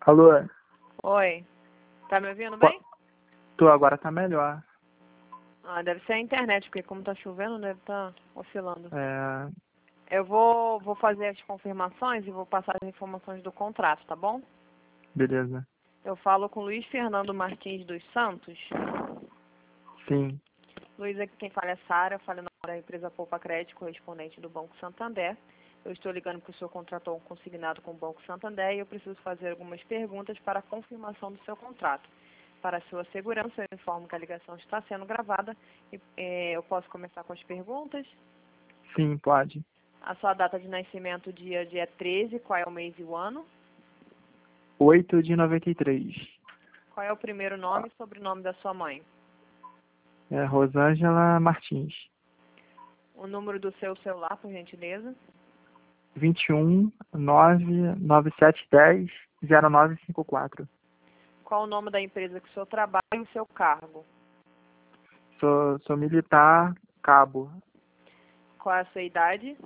Alô? Oi. Tá me ouvindo Po- bem? Tô, agora tá melhor. Ah, deve ser a internet, porque como tá chovendo, deve estar oscilando. É, Eu vou fazer as confirmações e vou passar as informações do contrato, tá bom? beleza. Eu falo com Luiz Fernando Martins dos Santos. Sim, Luiz, aqui quem fala é Sara, eu falo na da empresa Poupa Crédito, correspondente do Banco Santander. Eu estou ligando porque o senhor contratou um consignado com o Banco Santander e eu preciso fazer algumas perguntas para a confirmação do seu contrato. Para a sua segurança, eu informo que a ligação está sendo gravada e eu posso começar com as perguntas. sim, pode. A sua data de nascimento, dia 13, qual é o mês e o ano? 8 de 93. Qual é o primeiro nome e sobrenome da sua mãe? É Rosângela Martins. O número do seu celular, por gentileza? 21 99710 0954. Qual o nome da empresa que o senhor trabalha e o seu cargo? Sou militar, cabo. Qual é a sua idade?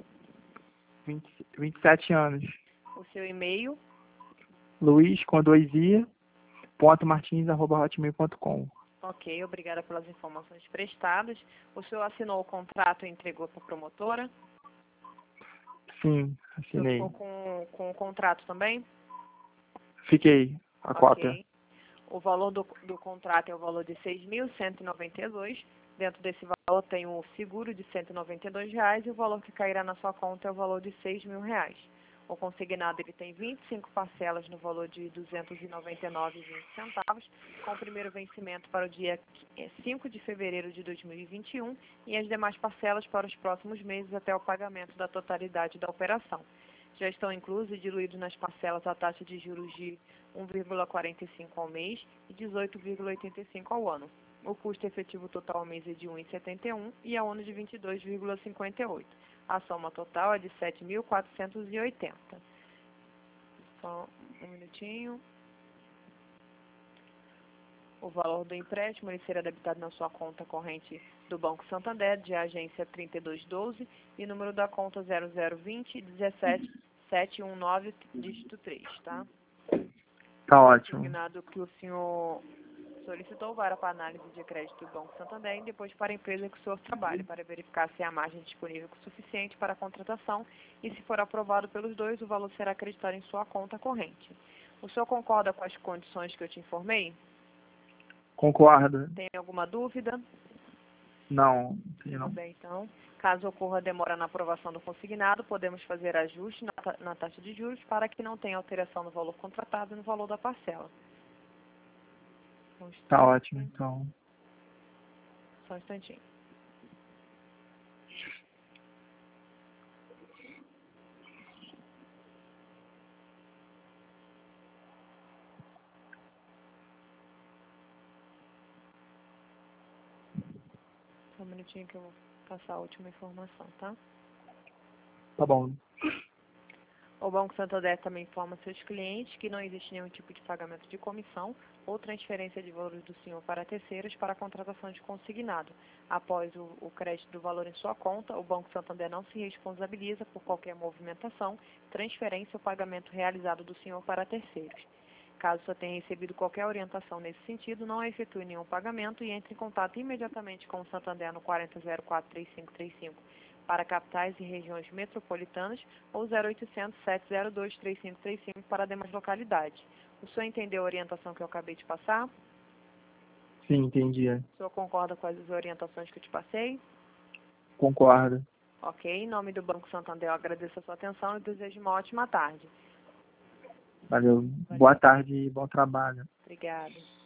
27 anos. O seu e-mail? Luiz com 2i, ponto martins, arroba hotmail.com. Ok, obrigada pelas informações prestadas. O senhor assinou o contrato e entregou para a promotora? Sim, O senhor ficou assinei. com o contrato também? Fiquei, a cópia. Ok. O valor do contrato é o valor de R$ 6.192. Dentro desse valor tem o seguro de R$ 192 e o valor que cairá na sua conta é o valor de R$ 6.000. O consignado ele tem 25 parcelas no valor de R$ 299,20, com o primeiro vencimento para o dia 5 de fevereiro de 2021 e as demais parcelas para os próximos meses até o pagamento da totalidade da operação. Já estão inclusos e diluídos nas parcelas a taxa de juros de 1,45 ao mês e 18,85 ao ano. O custo efetivo total ao mês é de 1,71 e ao ano de 22,58. A soma total é de 7.480. Só um minutinho. O valor do empréstimo ele será debitado na sua conta corrente do Banco Santander, de agência 3212 e número da conta 0020 17 719, dígito 3, tá? Tá O ótimo. consignado que o senhor solicitou para a análise de crédito do Banco Santander e depois para a empresa que o senhor trabalha, para verificar se há margem disponível suficiente para a contratação e, se for aprovado pelos dois, o valor será acreditado em sua conta corrente. O senhor concorda com as condições que eu te informei? Concordo. Tem alguma dúvida? Não, sim, Tudo não. bem, então. Caso ocorra demora na aprovação do consignado, podemos fazer ajuste na taxa de juros para que não tenha alteração no valor contratado e no valor da parcela. Um Tá instante, ótimo, então. só um instantinho. Só um minutinho que eu vou passar a última informação, tá? Tá bom. O Banco Santander também informa seus clientes que não existe nenhum tipo de pagamento de comissão ou transferência de valores do senhor para terceiros para a contratação de consignado. Após o crédito do valor em sua conta, o Banco Santander não se responsabiliza por qualquer movimentação, transferência ou pagamento realizado do senhor para terceiros. Caso você tenha recebido qualquer orientação nesse sentido, não efetue nenhum pagamento e entre em contato imediatamente com o Santander no 4004-3535 para capitais e regiões metropolitanas ou 0800 702 3535 para demais localidades. O senhor entendeu a orientação que eu acabei de passar? Sim, entendi. O senhor concorda com as orientações que eu te passei? Concordo. Ok, em nome do Banco Santander eu agradeço a sua atenção e desejo uma ótima tarde. Valeu. Boa tarde e bom trabalho. Obrigada.